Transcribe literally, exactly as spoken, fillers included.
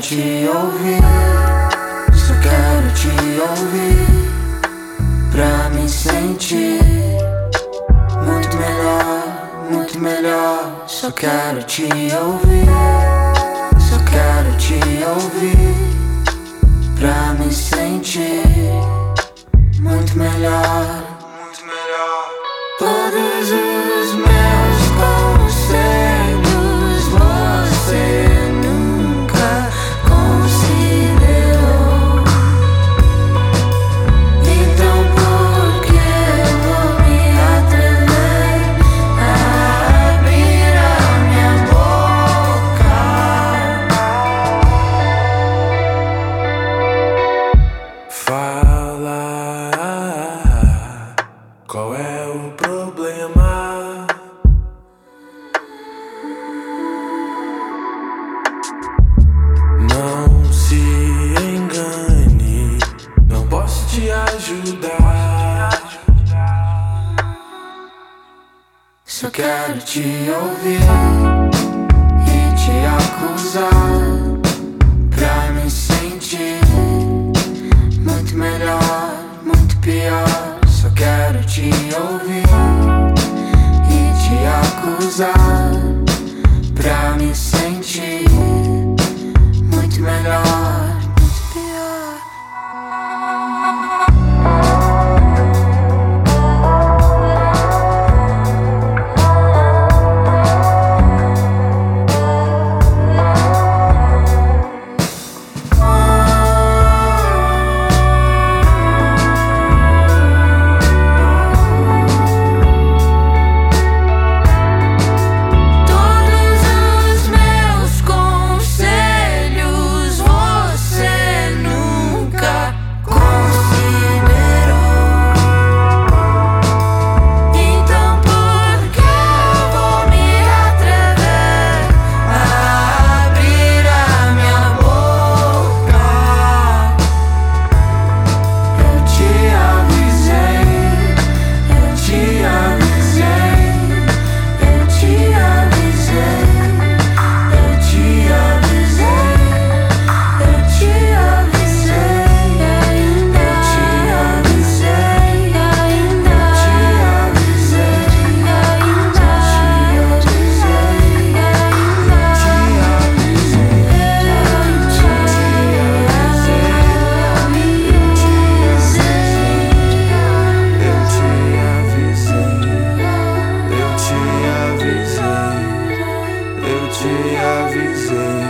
te ouvir, só quero te ouvir, pra me sentir muito melhor, muito melhor. Só quero te ouvir, só quero te ouvir, pra me sentir muito melhor, muito melhor. Todos os meus conselhos você nunca considerou. Então por que vou me atrever a abrir a minha boca? Fala, qual é o problema? Não se engane, não posso te ajudar. Só quero te ouvir e te acusar, pra me sentir muito melhor, muito pior. Só quero te ouvir e te acusar, pra me sentir muito melhor, muito pior. Eu te avisei.